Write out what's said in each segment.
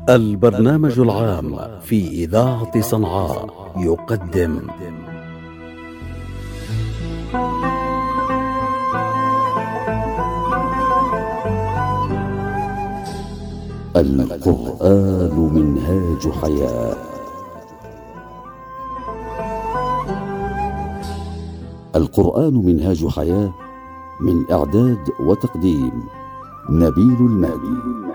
البرنامج العام في إذاعة صنعاء يقدم القرآن منهاج حياة. القرآن منهاج حياة، من إعداد وتقديم نبيل المهدي.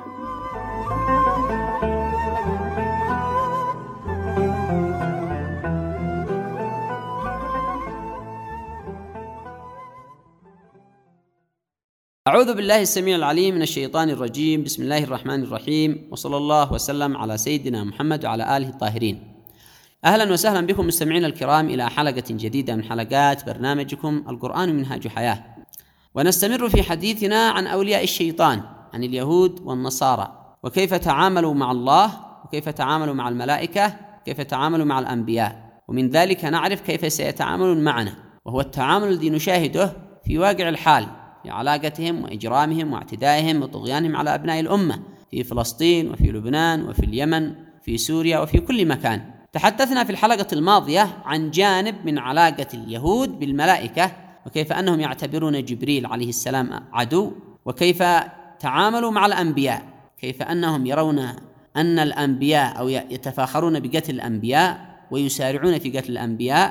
أعوذ بالله السميع العليم من الشيطان الرجيم. بسم الله الرحمن الرحيم، وصلى الله وسلم على سيدنا محمد وعلى آله الطاهرين. أهلا وسهلا بكم مستمعين الكرام إلى حلقة جديدة من حلقات برنامجكم القرآن منهاج حياة، ونستمر في حديثنا عن أولياء الشيطان، عن اليهود والنصارى، وكيف تعاملوا مع الله، وكيف تعاملوا مع الملائكة، كيف تعاملوا مع الأنبياء، ومن ذلك نعرف كيف سيتعاملون معنا، وهو التعامل الذي نشاهده في واقع الحال في علاقتهم وإجرامهم واعتدائهم وطغيانهم على أبناء الأمة في فلسطين وفي لبنان وفي اليمن في سوريا وفي كل مكان. تحدثنا في الحلقة الماضية عن جانب من علاقة اليهود بالملائكة، وكيف أنهم يعتبرون جبريل عليه السلام عدو، وكيف تعاملوا مع الأنبياء، كيف أنهم يرون أن الأنبياء أو يتفاخرون بقتل الأنبياء ويسارعون في قتل الأنبياء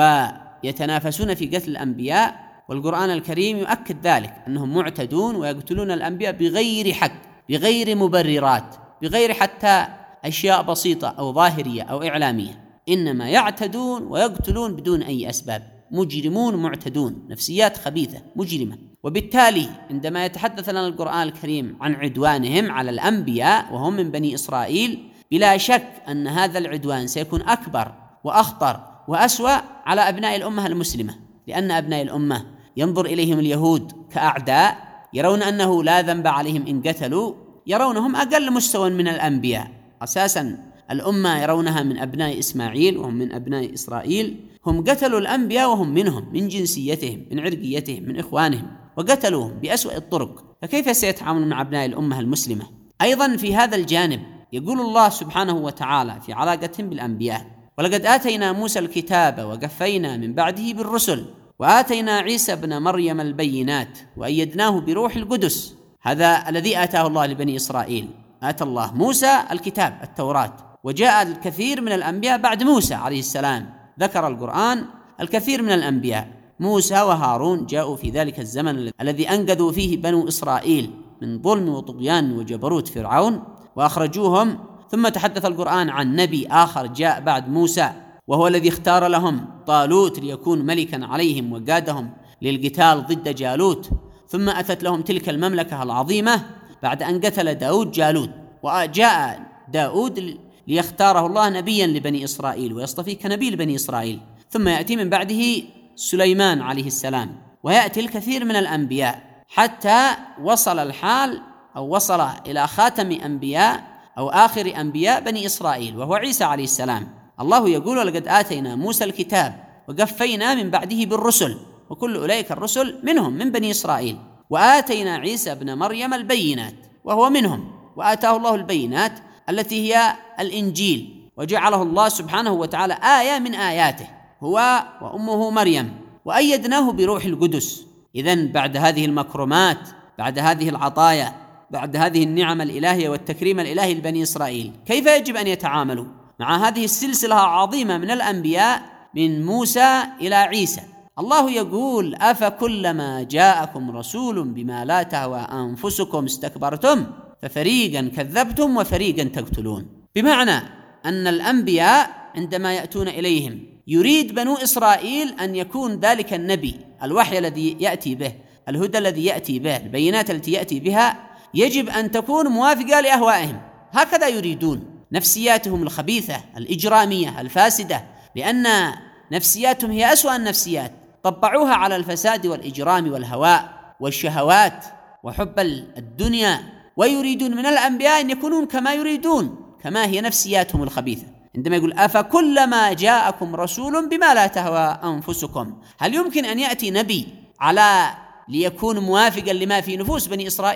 ويتنافسون في قتل الأنبياء، والقرآن الكريم يؤكد ذلك، أنهم معتدون ويقتلون الأنبياء بغير حق، بغير مبررات، بغير حتى أشياء بسيطة أو ظاهرية أو إعلامية، إنما يعتدون ويقتلون بدون أي أسباب. مجرمون معتدون، نفسيات خبيثة مجرمة. وبالتالي عندما يتحدث لنا القرآن الكريم عن عدوانهم على الأنبياء وهم من بني إسرائيل، بلا شك أن هذا العدوان سيكون أكبر وأخطر وأسوأ على أبناء الأمة المسلمة، لأن أبناء الأمة ينظر إليهم اليهود كأعداء، يرون أنه لا ذنب عليهم إن قتلوا، يرونهم أقل مستوى من الأنبياء. أساسا الأمة يرونها من أبناء إسماعيل وهم من أبناء إسرائيل، هم قتلوا الأنبياء وهم منهم، من جنسيتهم، من عرقيتهم، من إخوانهم، وقتلوهم بأسوأ الطرق، فكيف سيتعاملون مع أبناء الأمة المسلمة؟ أيضا في هذا الجانب يقول الله سبحانه وتعالى في علاقتهم بالأنبياء: ولقد آتينا موسى الكتاب وقفينا من بعده بالرسل وآتينا عيسى ابن مريم البينات وأيدناه بروح القدس. هذا الذي آتاه الله لبني إسرائيل، آتى الله موسى الكتاب التوراة، وجاء الكثير من الأنبياء بعد موسى عليه السلام. ذكر القرآن الكثير من الأنبياء، موسى وهارون جاءوا في ذلك الزمن الذي أنقذوا فيه بنو إسرائيل من ظلم وطغيان وجبروت فرعون وأخرجوهم. ثم تحدث القرآن عن نبي آخر جاء بعد موسى، وهو الذي اختار لهم طالوت ليكون ملكا عليهم وقادهم للقتال ضد جالوت. ثم أتت لهم تلك المملكة العظيمة بعد أن قتل داود جالوت، وجاء داود ليختاره الله نبيا لبني إسرائيل ويصطفيه كنبي لبني إسرائيل. ثم يأتي من بعده سليمان عليه السلام، ويأتي الكثير من الأنبياء، حتى وصل الحال أو وصل إلى خاتم أنبياء أو آخر أنبياء بني إسرائيل، وهو عيسى عليه السلام. الله يقول: ولقد آتينا موسى الكتاب وقفينا من بعده بالرسل، وكل أولئك الرسل منهم من بني إسرائيل، وآتينا عيسى ابن مريم البينات وهو منهم، وآتاه الله البينات التي هي الإنجيل، وجعله الله سبحانه وتعالى آية من آياته هو وأمه مريم، وأيدناه بروح القدس. إذن بعد هذه المكرمات، بعد هذه العطايا، بعد هذه النعم الإلهية والتكريم الإلهي لبني إسرائيل، كيف يجب أن يتعاملوا مع هذه السلسلة العظيمة من الأنبياء من موسى إلى عيسى؟ الله يقول: أفكلما جاءكم رسول بما لا تهوى أنفسكم استكبرتم ففريقا كذبتم وفريقا تقتلون. بمعنى أن الأنبياء عندما يأتون إليهم يريد بنو إسرائيل أن يكون ذلك النبي، الوحي الذي يأتي به، الهدى الذي يأتي به، البينات التي يأتي بها، يجب أن تكون موافقة لأهوائهم. هكذا يريدون، نفسياتهم الخبيثة الإجرامية الفاسدة، لأن نفسياتهم هي أسوأ النفسيات، طبعوها على الفساد والإجرام والهواء والشهوات وحب الدنيا، ويريدون من الأنبياء أن يكونون كما يريدون، كما هي نفسياتهم الخبيثة. عندما يقول: أفكلما جاءكم رسول بما لا تهوى أنفسكم، هل يمكن أن يأتي نبي على ليكون موافقا لما في نفوس بني إسرائيل؟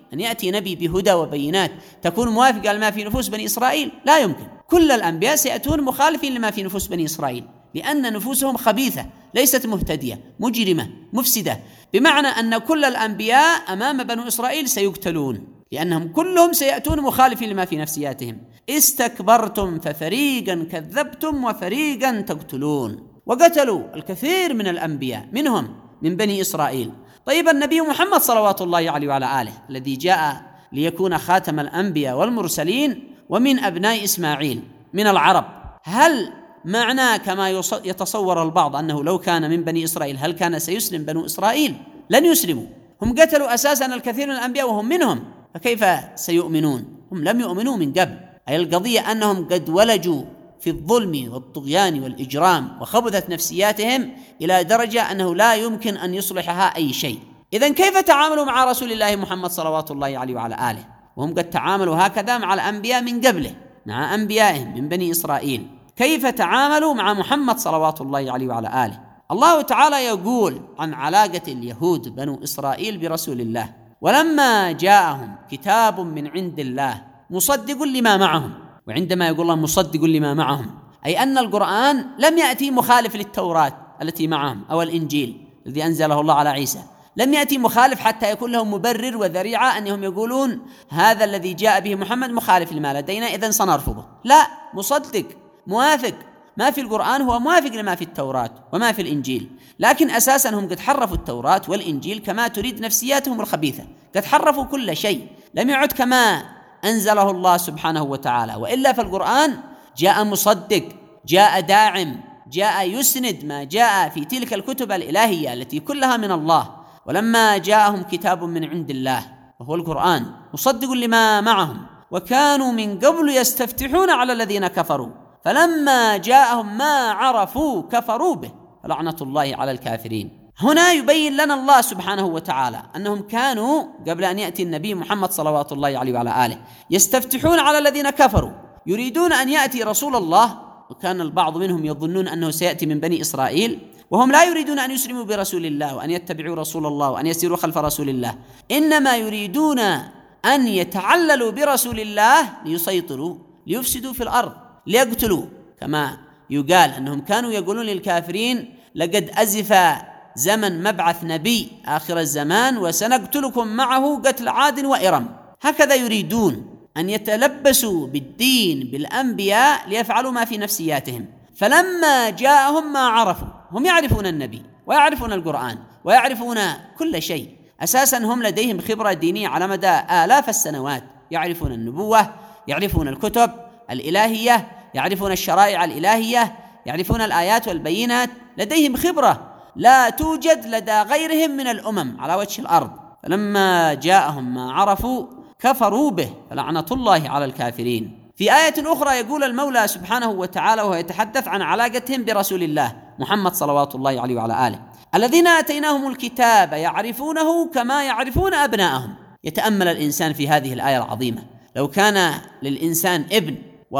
أن يأتي نبي بهدى وبينات تكون موافقة لما في نفوس بني إسرائيل؟ لا يمكن. كل الأنبياء سيأتون مخالفين لما في نفوس بني إسرائيل، لأن نفوسهم خبيثة، ليست مهتدية، مجرمة، مفسدة، بمعنى أن كل الأنبياء أمام بنو إسرائيل سيقتلون، لأنهم كلهم سيأتون مخالفين لما في نفسياتهم. استكبرتم ففريقا كذبتم وفريقا تقتلون. وقتلوا الكثير من الأنبياء منهم من بني إسرائيل. طيب النبي محمد صلوات الله عليه وعلى آله الذي جاء ليكون خاتم الأنبياء والمرسلين ومن أبناء إسماعيل من العرب، هل معناه كما يتصور البعض أنه لو كان من بني إسرائيل هل كان سيسلم بنو إسرائيل؟ لن يسلموا، هم قتلوا أساسا الكثير من الأنبياء وهم منهم، فكيف سيؤمنون؟ هم لم يؤمنوا من قبل. أي القضية أنهم قد ولجوا في الظلم والطغيان والإجرام، وخبثت نفسياتهم إلى درجة أنه لا يمكن أن يصلحها أي شيء. إذن كيف تعاملوا مع رسول الله محمد صلوات الله عليه وعلى آله وهم قد تعاملوا هكذا مع الأنبياء من قبله، مع أنبيائهم من بني إسرائيل؟ كيف تعاملوا مع محمد صلوات الله عليه وعلى آله؟ الله تعالى يقول عن علاقة اليهود بنو إسرائيل برسول الله: ولما جاءهم كتاب من عند الله مصدق لما معهم. وعندما يقول الله مصدق لما معهم أي أن القرآن لم يأتي مخالف للتوراة التي معهم أو الإنجيل الذي أنزله الله على عيسى، لم يأتي مخالف حتى يكون لهم مبرر وذريعة أنهم يقولون هذا الذي جاء به محمد مخالف لما لدينا إذن سنرفضه. لا، مصدق، موافق، ما في القرآن هو موافق لما في التوراة وما في الإنجيل، لكن أساسا هم قد حرفوا التوراة والإنجيل كما تريد نفسياتهم الخبيثة، قد حرفوا كل شيء، لم يعد كما أنزله الله سبحانه وتعالى. وإلا فالقرآن جاء مصدق، جاء داعم، جاء يسند ما جاء في تلك الكتب الإلهية التي كلها من الله. ولما جاءهم كتاب من عند الله وهو القرآن مصدق لما معهم وكانوا من قبل يستفتحون على الذين كفروا فلما جاءهم ما عرفوا كفروا به فلعنة الله على الكافرين. هنا يبين لنا الله سبحانه وتعالى أنهم كانوا قبل أن يأتي النبي محمد صلوات الله عليه وعلى آله يستفتحون على الذين كفروا، يريدون أن يأتي رسول الله، وكان البعض منهم يظنون أنه سيأتي من بني إسرائيل، وهم لا يريدون أن يسلموا برسول الله وأن يتبعوا رسول الله وأن يسيروا خلف رسول الله، إنما يريدون أن يتعللوا برسول الله ليسيطروا، ليفسدوا في الأرض، ليقتلوا، كما يقال أنهم كانوا يقولون للكافرين: لقد أزف زمن مبعث نبي آخر الزمان وسنقتلكم معه قتل عاد وإرم. هكذا يريدون أن يتلبسوا بالدين بالأنبياء ليفعلوا ما في نفسياتهم. فلما جاءهم ما عرفوا، هم يعرفون النبي ويعرفون القرآن ويعرفون كل شيء، أساسا هم لديهم خبرة دينية على مدى آلاف السنوات، يعرفون النبوة، يعرفون الكتب الإلهية، يعرفون الشرائع الإلهية، يعرفون الآيات والبينات، لديهم خبرة لا توجد لدى غيرهم من الأمم على وجه الأرض. فلما جاءهم ما عرفوا كفروا به فلعنة الله على الكافرين. في آية أخرى يقول المولى سبحانه وتعالى وهو يتحدث عن علاقتهم برسول الله محمد صلوات الله عليه وعلى آله: الذين آتيناهم الكتاب يعرفونه كما يعرفون أبناءهم. يتأمل الإنسان في هذه الآية العظيمة، لو كان للإنسان ابن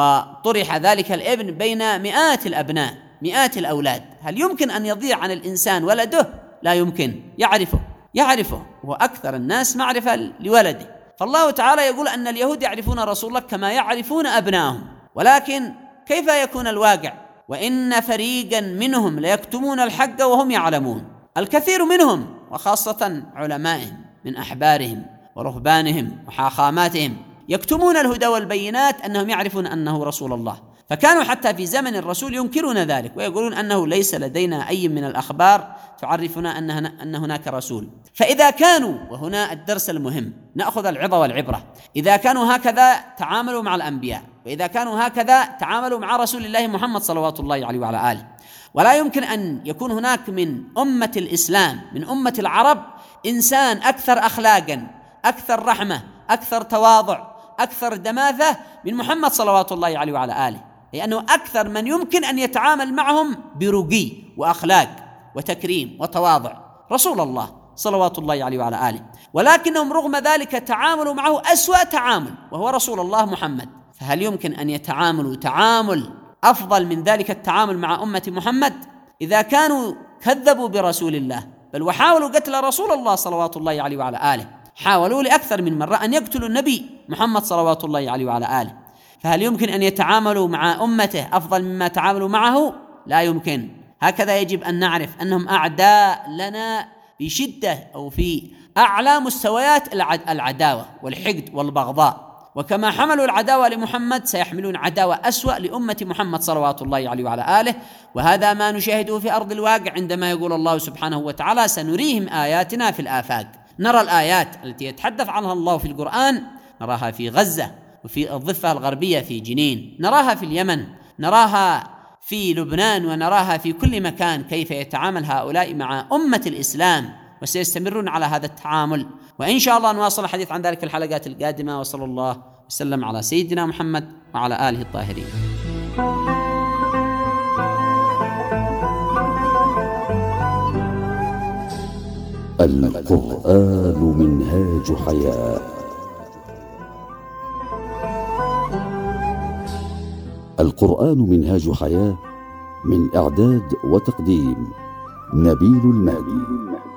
وطرح ذلك الابن بين مئات الأبناء، مئات الأولاد، هل يمكن أن يضيع عن الإنسان ولده؟ لا يمكن، يعرفه وأكثر الناس معرفة لولده. فالله تعالى يقول أن اليهود يعرفون رسول الله كما يعرفون أبنائهم، ولكن كيف يكون الواقع؟ وإن فريقا منهم ليكتمون الحق وهم يعلمون. الكثير منهم وخاصة علمائهم من أحبارهم ورهبانهم وحاخاماتهم يكتمون الهدى والبينات أنهم يعرفون أنه رسول الله، فكانوا حتى في زمن الرسول ينكرون ذلك ويقولون أنه ليس لدينا أي من الأخبار تعرفنا أن هناك رسول. فإذا كانوا، وهنا الدرس المهم نأخذ العظة والعبرة، إذا كانوا هكذا تعاملوا مع الأنبياء، وإذا كانوا هكذا تعاملوا مع رسول الله محمد صلوات الله عليه وعلى آله، ولا يمكن أن يكون هناك من أمة الإسلام، من أمة العرب، إنسان أكثر أخلاقا، أكثر رحمة، أكثر تواضع، أكثر دماثة من محمد صلوات الله عليه وعلى آله، لأنه أكثر من يمكن أن يتعامل معهم برقي وأخلاق وتكريم وتواضع رسول الله صلوات الله عليه وعلى آله. ولكنهم رغم ذلك تعاملوا معه أسوأ تعامل وهو رسول الله محمد. فهل يمكن أن يتعاملوا تعامل أفضل من ذلك التعامل مع أمة محمد؟ إذا كانوا كذبوا برسول الله بل وحاولوا قتل رسول الله صلوات الله عليه وعلى آله، حاولوا لأكثر من مرة أن يقتلوا النبي محمد صلوات الله عليه وعلى آله، فهل يمكن أن يتعاملوا مع أمته أفضل مما تعاملوا معه؟ لا يمكن. هكذا يجب أن نعرف أنهم أعداء لنا بشدة، أو في أعلى مستويات العداوة والحقد والبغضاء. وكما حملوا العداوة لمحمد سيحملون عداوة أسوأ لأمة محمد صلوات الله عليه وعلى آله. وهذا ما نشاهده في أرض الواقع عندما يقول الله سبحانه وتعالى: سنريهم آياتنا في الآفاق. نرى الآيات التي يتحدث عنها الله في القرآن، نراها في غزة وفي الضفة الغربية في جنين، نراها في اليمن، نراها في لبنان، ونراها في كل مكان كيف يتعامل هؤلاء مع أمة الإسلام، وسيستمرون على هذا التعامل. وإن شاء الله نواصل الحديث عن ذلك في الحلقات القادمة. وصلى الله وسلم على سيدنا محمد وعلى آله الطاهرين. القرآن منهاج حياة. القرآن منهاج حياة، من إعداد وتقديم نبيل المالي.